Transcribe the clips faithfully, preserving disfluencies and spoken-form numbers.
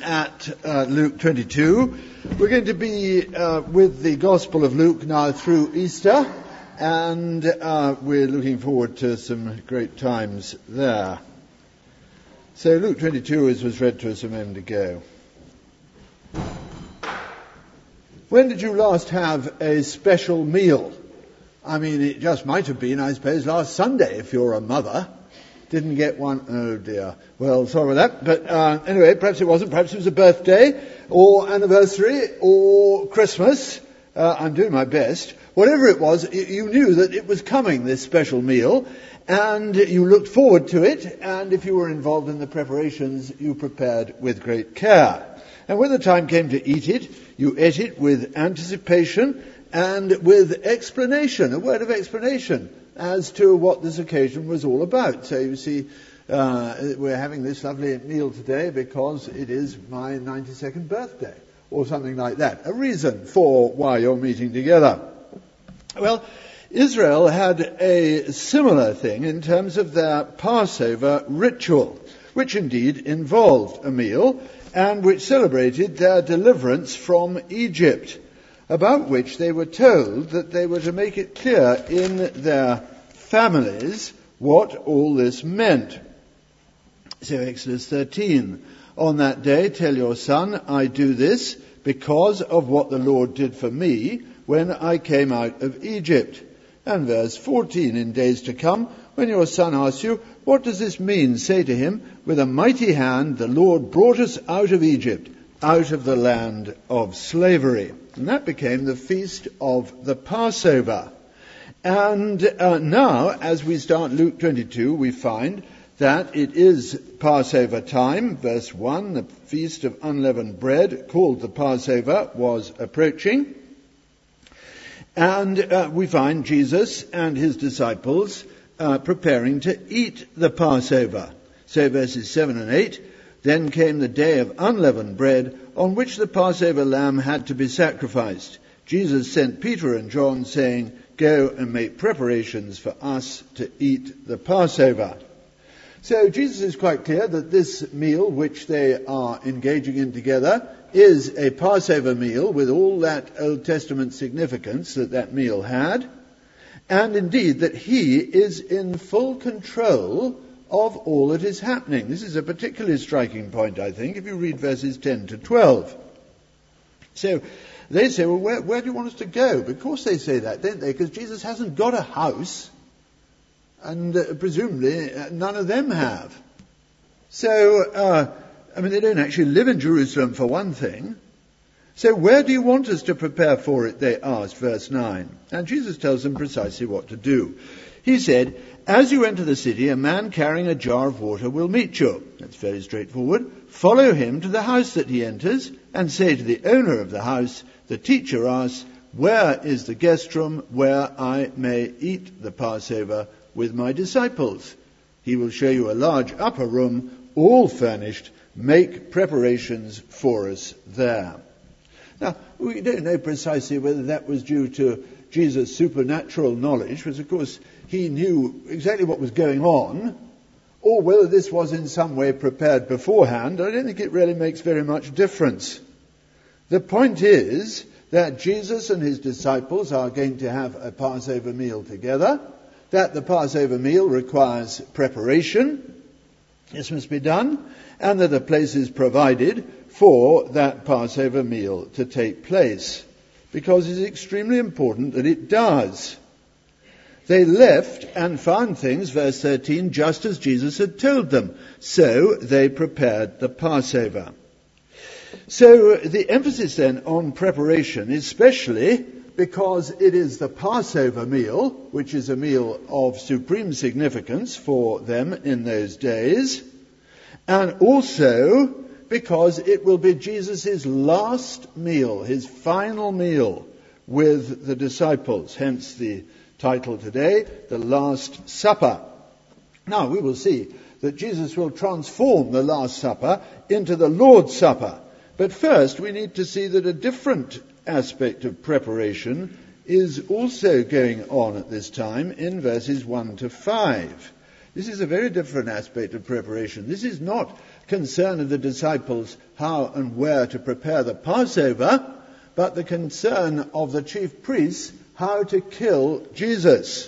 at uh, Luke twenty-two. We're going to be uh, with the Gospel of Luke now through Easter, and uh, we're looking forward to some great times there. So Luke twenty-two, as was read to us a moment ago. When did you last have a special meal? I mean, it just might have been, I suppose, last Sunday if you're a mother. Didn't get one. Oh dear. Well, sorry about that. But uh, anyway, perhaps it wasn't. Perhaps it was a birthday or anniversary or Christmas. Uh, I'm doing my best. Whatever it was, you knew that it was coming, this special meal, and you looked forward to it. And if you were involved in the preparations, you prepared with great care. And when the time came to eat it, you ate it with anticipation and with explanation, a word of explanation as to what this occasion was all about. So you see, uh, we're having this lovely meal today because it is my ninety-second birthday, or something like that. A reason for why you're meeting together. Well, Israel had a similar thing in terms of their Passover ritual, which indeed involved a meal and which celebrated their deliverance from Egypt, about which they were told that they were to make it clear in their families what all this meant. So Exodus thirteen, on that day tell your son, I do this because of what the Lord did for me when I came out of Egypt. And verse fourteen, in days to come, when your son asks you, what does this mean? Say to him, with a mighty hand the Lord brought us out of Egypt, out of the land of slavery. And that became the feast of the Passover. And uh, now, as we start Luke twenty-two, we find that it is Passover time. Verse one, the feast of unleavened bread, called the Passover, was approaching. And uh, we find Jesus and his disciples uh, preparing to eat the Passover. So verses seven and eight, then came the day of unleavened bread, on which the Passover lamb had to be sacrificed. Jesus sent Peter and John, saying, go and make preparations for us to eat the Passover. So Jesus is quite clear that this meal which they are engaging in together is a Passover meal with all that Old Testament significance that that meal had, and indeed that he is in full control of all that is happening. This is a particularly striking point, I think, if you read verses ten to twelve. So they say, well, where, where do you want us to go? Of course they say that, don't they? Because Jesus hasn't got a house, and uh, presumably uh, none of them have. So, uh, I mean, they don't actually live in Jerusalem, for one thing. So where do you want us to prepare for it, they asked, verse nine. And Jesus tells them precisely what to do. He said, as you enter the city, a man carrying a jar of water will meet you. That's very straightforward. Follow him to the house that he enters, and say to the owner of the house, the teacher asks, where is the guest room where I may eat the Passover with my disciples? He will show you a large upper room, all furnished. Make preparations for us there. Now, we don't know precisely whether that was due to Jesus' supernatural knowledge, because of course he knew exactly what was going on, or whether this was in some way prepared beforehand. I don't think it really makes very much difference. The point is that Jesus and his disciples are going to have a Passover meal together, that the Passover meal requires preparation. This must be done, and that a place is provided for that Passover meal to take place, because it is extremely important that it does. They left and found things, verse thirteen, just as Jesus had told them. So they prepared the Passover. So the emphasis then on preparation, especially because it is the Passover meal, which is a meal of supreme significance for them in those days, and also because it will be Jesus' last meal, his final meal with the disciples, hence the title today, The Last Supper. Now, we will see that Jesus will transform the Last Supper into the Lord's Supper. But first, we need to see that a different aspect of preparation is also going on at this time in verses one to five. This is a very different aspect of preparation. This is not concern of the disciples how and where to prepare the Passover, but the concern of the chief priests how to kill Jesus.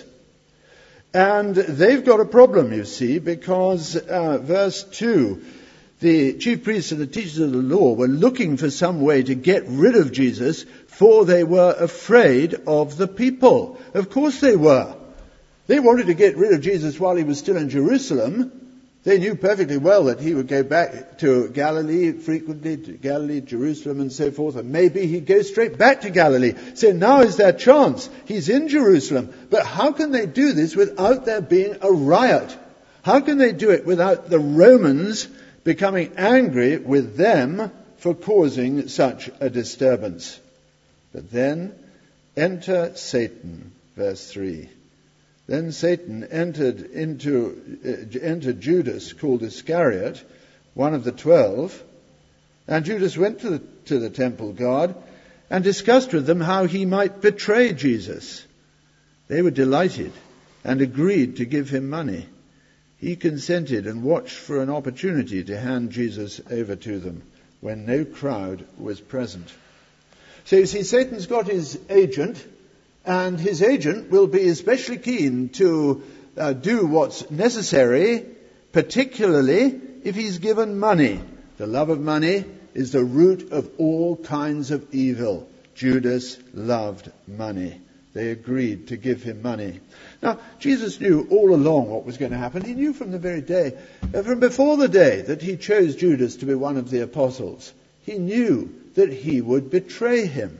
And they've got a problem, you see, because uh, verse two, the chief priests and the teachers of the law were looking for some way to get rid of Jesus, for they were afraid of the people. Of course they were. They wanted to get rid of Jesus while he was still in Jerusalem. They knew perfectly well that he would go back to Galilee frequently, to Galilee, Jerusalem and so forth, and maybe he'd go straight back to Galilee. So now is their chance. He's in Jerusalem. But how can they do this without there being a riot? How can they do it without the Romans becoming angry with them for causing such a disturbance? But then enter Satan, verse three. Then Satan entered into uh, entered Judas, called Iscariot, one of the twelve, and Judas went to the, to the temple guard and discussed with them how he might betray Jesus. They were delighted and agreed to give him money. He consented and watched for an opportunity to hand Jesus over to them when no crowd was present. So you see, Satan's got his agent, and his agent will be especially keen to uh, do what's necessary, particularly if he's given money. The love of money is the root of all kinds of evil. Judas loved money. They agreed to give him money. Now, Jesus knew all along what was going to happen. He knew from the very day, uh, from before the day that he chose Judas to be one of the apostles. He knew that he would betray him.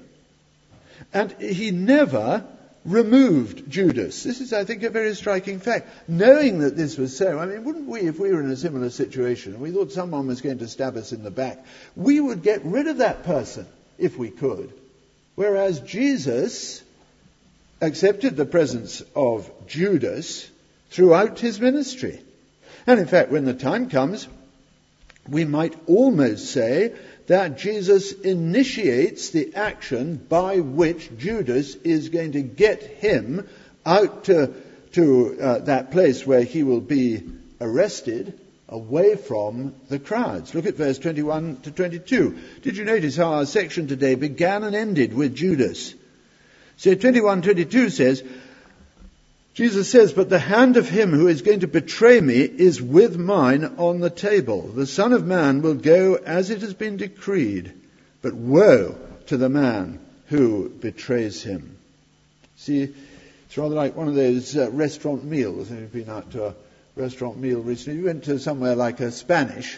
And he never removed Judas. This is, I think, a very striking fact. Knowing that this was so, I mean, wouldn't we, if we were in a similar situation, and we thought someone was going to stab us in the back, we would get rid of that person if we could. Whereas Jesus accepted the presence of Judas throughout his ministry. And in fact, when the time comes, we might almost say that Jesus initiates the action by which Judas is going to get him out to, to uh, that place where he will be arrested, away from the crowds. Look at verse twenty-one to twenty-two. Did you notice how our section today began and ended with Judas? So twenty-one twenty-two says, Jesus says, but the hand of him who is going to betray me is with mine on the table. The Son of Man will go as it has been decreed, but woe to the man who betrays him. See, it's rather like one of those uh, restaurant meals. If you've been out to a restaurant meal recently, you went to somewhere like a Spanish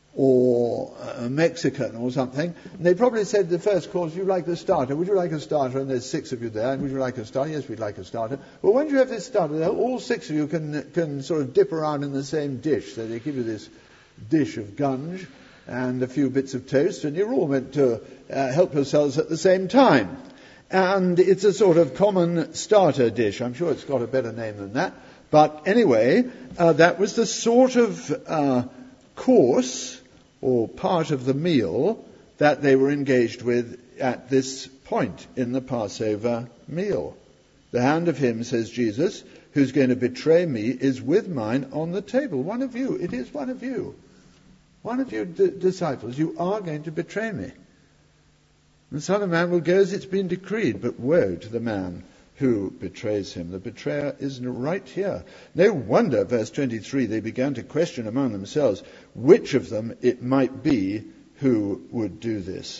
or a Mexican or something, and they probably said the first course, would you like the starter? Would you like a starter? And there's six of you there, and would you like a starter? Yes, we'd like a starter. Well, when you have this starter, all six of you can can sort of dip around in the same dish. So they give you this dish of gunge and a few bits of toast, and you're all meant to uh, help yourselves at the same time. And it's a sort of common starter dish. I'm sure it's got a better name than that. But anyway, uh, that was the sort of uh, course or part of the meal that they were engaged with at this point in the Passover meal. The hand of him, says Jesus, who's going to betray me is with mine on the table. One of you, it is one of you. One of you d- disciples, you are going to betray me. The Son of Man will go as it's been decreed, but woe to the man who betrays him. The betrayer is right here. No wonder, verse twenty-three, they began to question among themselves which of them it might be who would do this.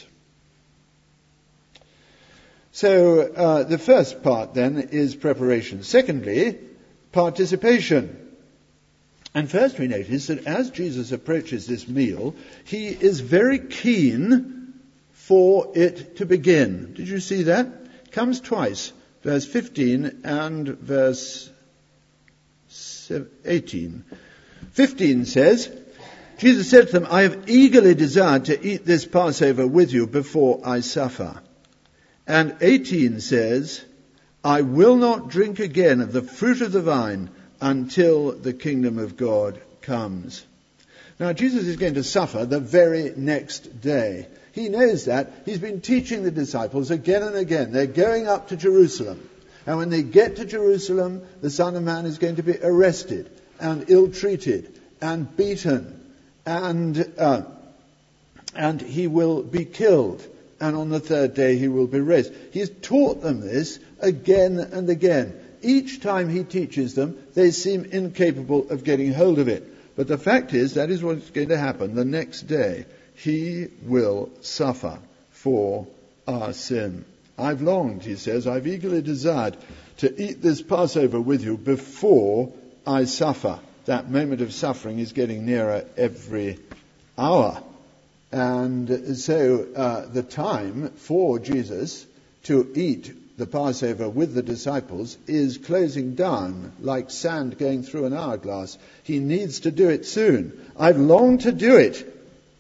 So uh, the first part then is preparation. Secondly, participation. And first we notice that as Jesus approaches this meal, he is very keen for it to begin. Did you see that? It comes twice. Verse fifteen and verse eighteen. fifteen says, Jesus said to them, I have eagerly desired to eat this Passover with you before I suffer. And eighteen says, I will not drink again of the fruit of the vine until the kingdom of God comes. Now, Jesus is going to suffer the very next day. He knows that. He's been teaching the disciples again and again. They're going up to Jerusalem. And when they get to Jerusalem, the Son of Man is going to be arrested and ill-treated and beaten and uh, and he will be killed, and on the third day he will be raised. He's taught them this again and again. Each time he teaches them, they seem incapable of getting hold of it. But the fact is, that is what's going to happen. The next day, he will suffer for our sin. I've longed, he says, I've eagerly desired to eat this Passover with you before I suffer. That moment of suffering is getting nearer every hour. And so uh, the time for Jesus to eat the Passover with the disciples is closing down like sand going through an hourglass. He needs to do it soon. I've longed to do it.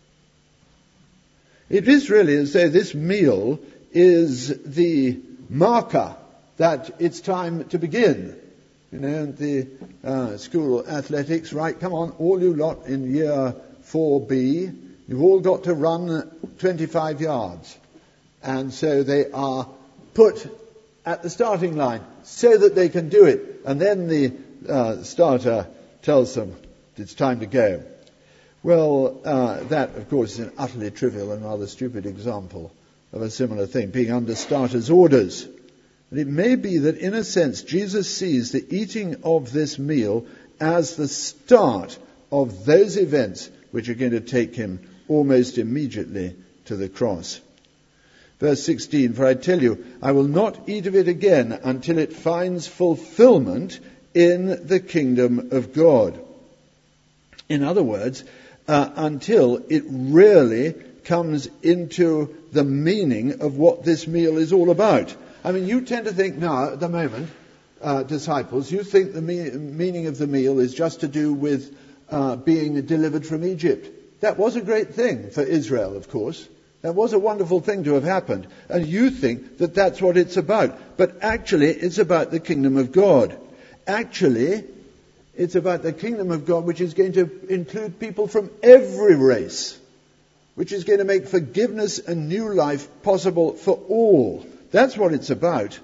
It is really as though this meal is the marker that it's time to begin. You know, the uh, school athletics, right, come on, all you lot in year four B, you've all got to run twenty-five yards. And so they are put at the starting line so that they can do it. And then the uh, starter tells them it's time to go. Well, uh, that, of course, is an utterly trivial and rather stupid example of a similar thing, being under starter's orders. But it may be that, in a sense, Jesus sees the eating of this meal as the start of those events which are going to take him almost immediately to the cross. Verse sixteen, for I tell you, I will not eat of it again until it finds fulfillment in the kingdom of God. In other words, uh, until it really comes into the meaning of what this meal is all about. I mean, you tend to think now, at the moment, uh, disciples, you think the me- meaning of the meal is just to do with uh, being delivered from Egypt. That was a great thing for Israel, of course. That was a wonderful thing to have happened. And you think that that's what it's about. But actually, it's about the kingdom of God. Actually, it's about the kingdom of God, which is going to include people from every race, which is going to make forgiveness and new life possible for all. That's what it's about.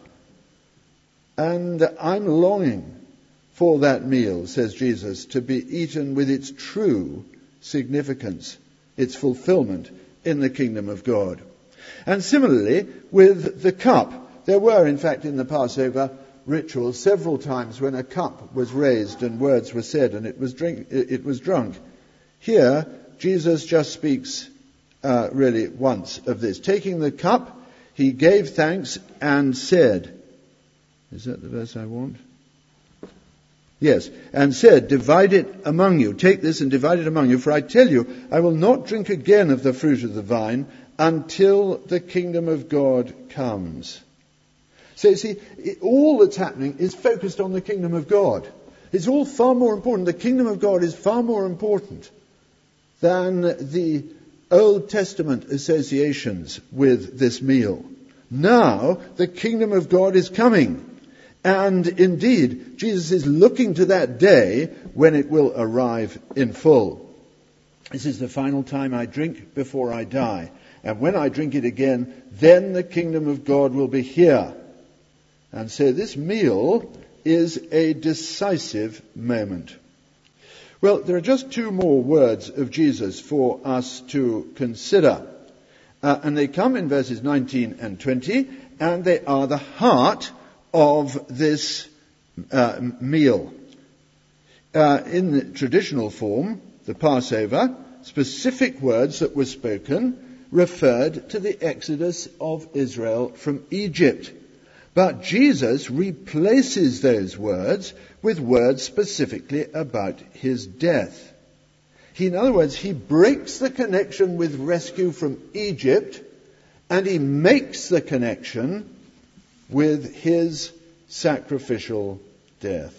And I'm longing for that meal, says Jesus, to be eaten with its true significance, its fulfillment in the kingdom of God. And similarly, with the cup. There were, in fact, in the Passover ritual several times when a cup was raised and words were said and it was drink, it was drunk. Here, Jesus just speaks uh, really once of this. Taking the cup, he gave thanks and said, is that the verse I want? Yes, and said, divide it among you. Take this and divide it among you, for I tell you, I will not drink again of the fruit of the vine until the kingdom of God comes. So you see, it, all that's happening is focused on the kingdom of God. It's all far more important. The kingdom of God is far more important than the Old Testament associations with this meal. Now, the kingdom of God is coming. And indeed, Jesus is looking to that day when it will arrive in full. This is the final time I drink before I die. And when I drink it again, then the kingdom of God will be here. And so this meal is a decisive moment. Well, there are just two more words of Jesus for us to consider. Uh, and they come in verses nineteen and twenty, and they are the heart of this uh, meal. Uh, in the traditional form, the Passover, specific words that were spoken referred to the exodus of Israel from Egypt. But Jesus replaces those words with words specifically about his death. He, in other words, he breaks the connection with rescue from Egypt, and he makes the connection with his sacrificial death.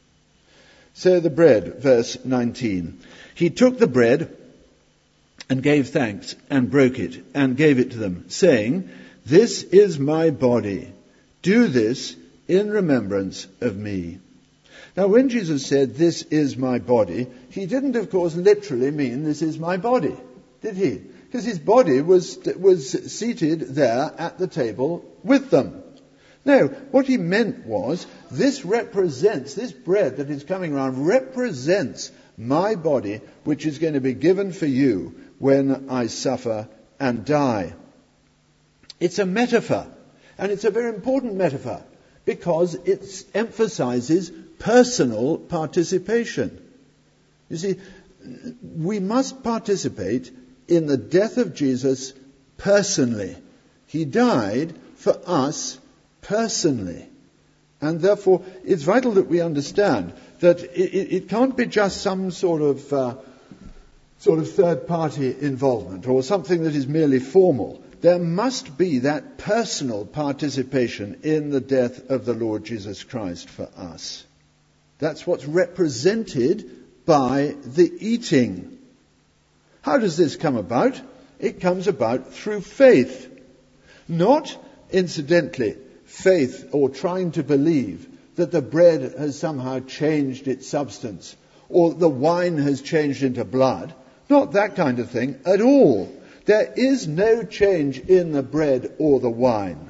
So the bread, verse nineteen. He took the bread and gave thanks and broke it and gave it to them, saying, this is my body. Do this in remembrance of me. Now, when Jesus said, this is my body, he didn't, of course, literally mean this is my body, did he? Because his body was, was seated there at the table with them. No, what he meant was, this represents, this bread that is coming around represents my body, which is going to be given for you, when I suffer and die. It's a metaphor, and it's a very important metaphor because it emphasizes personal participation. You see, we must participate in the death of Jesus personally. He died for us personally. And therefore, it's vital that we understand that it, it, it can't be just some sort of uh, sort of third-party involvement or something that is merely formal. There must be that personal participation in the death of the Lord Jesus Christ for us. That's what's represented by the eating. How does this come about? It comes about through faith. Not, incidentally, faith or trying to believe that the bread has somehow changed its substance or the wine has changed into blood. Not that kind of thing at all. There is no change in the bread or the wine.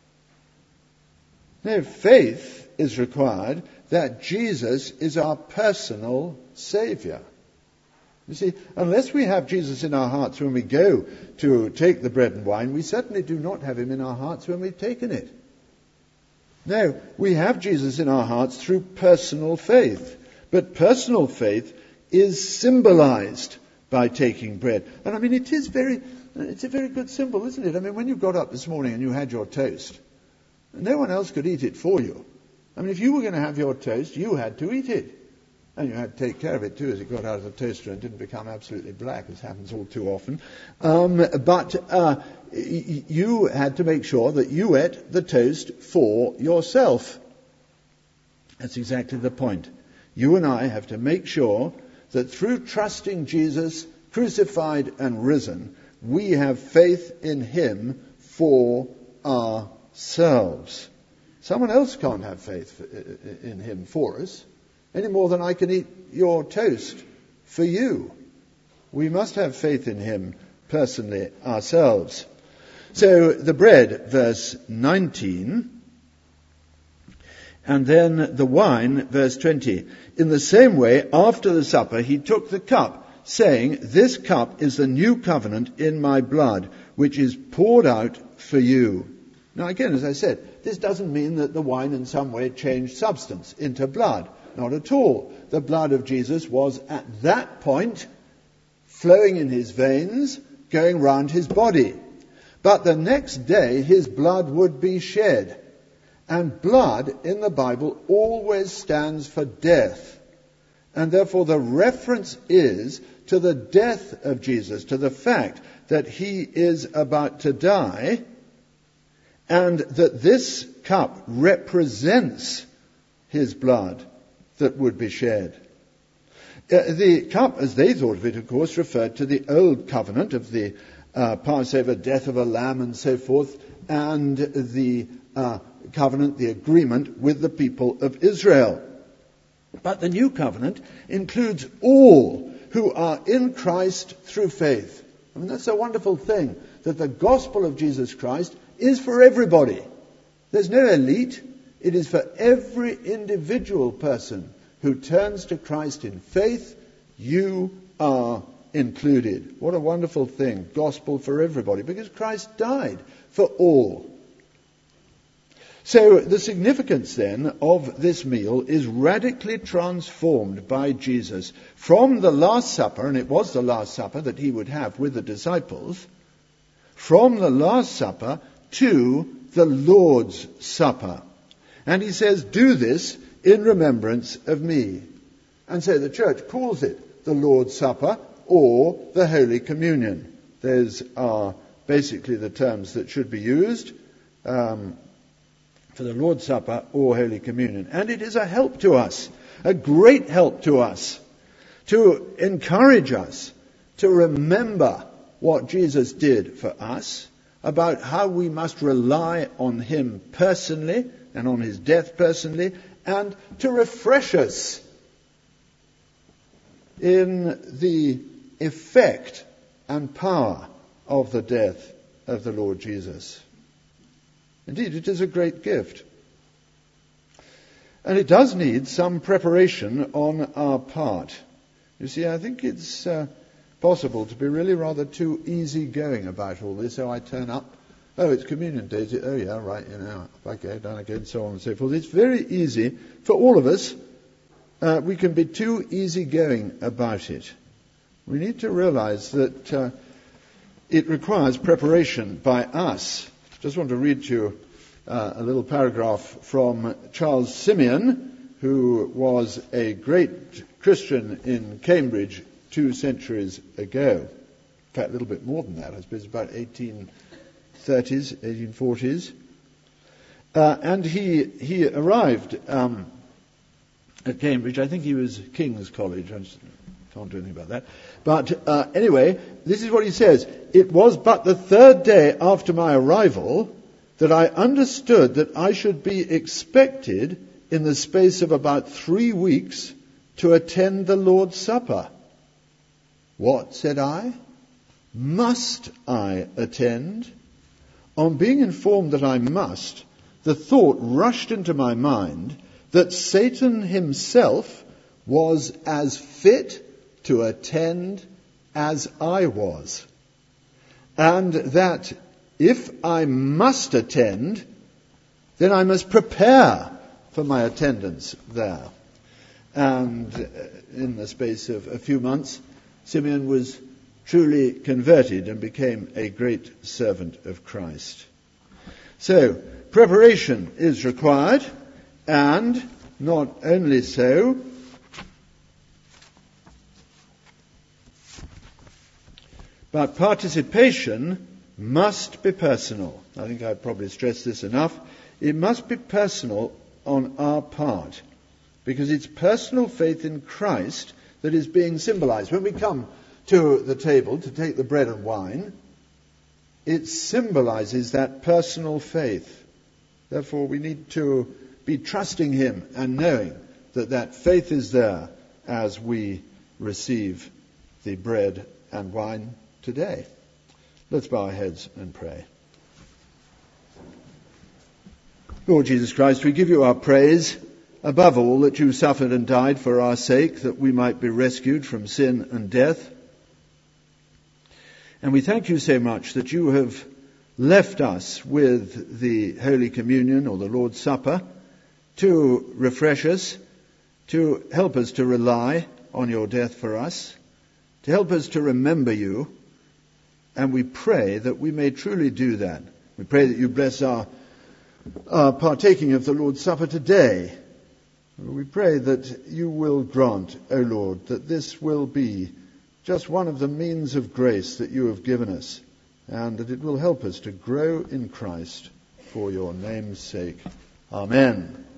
No, faith is required that Jesus is our personal Saviour. You see, unless we have Jesus in our hearts when we go to take the bread and wine, we certainly do not have him in our hearts when we've taken it. No, we have Jesus in our hearts through personal faith. But personal faith is symbolized by taking bread. And I mean, it is very, it's a very good symbol, isn't it? I mean, when you got up this morning and you had your toast, no one else could eat it for you. I mean, if you were going to have your toast, you had to eat it. And you had to take care of it too as it got out of the toaster and didn't become absolutely black, as happens all too often. Um, but uh, y- you had to make sure that you ate the toast for yourself. That's exactly the point. You and I have to make sure that through trusting Jesus, crucified and risen, we have faith in him for ourselves. Someone else can't have faith in him for us, any more than I can eat your toast for you. We must have faith in him personally ourselves. So the bread, verse nineteen, and then the wine, verse twenty. In the same way, after the supper, he took the cup, saying, "This cup is the new covenant in my blood, which is poured out for you." Now again, as I said, this doesn't mean that the wine in some way changed substance into blood. Not at all. The blood of Jesus was at that point flowing in his veins, going round his body. But the next day his blood would be shed. And blood in the Bible always stands for death. And therefore the reference is to the death of Jesus, to the fact that he is about to die, and that this cup represents his blood that would be shed. Uh, the cup, as they thought of it, of course, referred to the old covenant of the uh, Passover, death of a lamb and so forth, and the uh, covenant, the agreement with the people of Israel. But the new covenant includes all who are in Christ through faith. I mean, that's a wonderful thing, that the gospel of Jesus Christ is for everybody. There's no elite. It is for every individual person who turns to Christ in faith. You are included. What a wonderful thing. Gospel for everybody, because Christ died for all. So the significance then of this meal is radically transformed by Jesus from the Last Supper, and it was the Last Supper that he would have with the disciples, from the Last Supper to the Lord's Supper. And he says, "Do this in remembrance of me." And so the church calls it the Lord's Supper or the Holy Communion. Those are basically the terms that should be used um, for the Lord's Supper or Holy Communion. And it is a help to us, a great help to us, to encourage us to remember what Jesus did for us, about how we must rely on him personally and on his death personally, and to refresh us in the effect and power of the death of the Lord Jesus. Indeed, it is a great gift. And it does need some preparation on our part. You see, I think it's uh, possible to be really rather too easy-going about all this. So I turn up, oh, it's communion day. Is it? Oh, yeah, right, you know, up I go, down I go, and so on and so forth. It's very easy for all of us. Uh, we can be too easy-going about it. We need to realize that uh, it requires preparation by us. Just want to read to you uh, a little paragraph from Charles Simeon, who was a great Christian in Cambridge two centuries ago. In fact, a little bit more than that, I suppose, about eighteen thirties, eighteen forties. Uh, and he he arrived um, at Cambridge. I think he was King's College. I just can't do anything about that. But uh, anyway, this is what he says. It was but the third day after my arrival that I understood that I should be expected in the space of about three weeks to attend the Lord's Supper. What, said I? Must I attend? On being informed that I must, the thought rushed into my mind that Satan himself was as fit to attend as I was, and that if I must attend, then I must prepare for my attendance there. And in the space of a few months, Simeon was truly converted and became a great servant of Christ. So, preparation is required, and not only so, but participation must be personal. I think I've probably stressed this enough. It must be personal on our part, because it's personal faith in Christ that is being symbolized. When we come to the table to take the bread and wine, it symbolizes that personal faith. Therefore, we need to be trusting him and knowing that that faith is there as we receive the bread and wine today. Let's bow our heads and pray. Lord Jesus Christ, we give you our praise, above all that you suffered and died for our sake, that we might be rescued from sin and death. And we thank you so much that you have left us with the Holy Communion or the Lord's Supper to refresh us, to help us to rely on your death for us, to help us to remember you. And we pray that we may truly do that. We pray that you bless our, our partaking of the Lord's Supper today. We pray that you will grant, O Lord, that this will be just one of the means of grace that you have given us, and that it will help us to grow in Christ for your name's sake. Amen.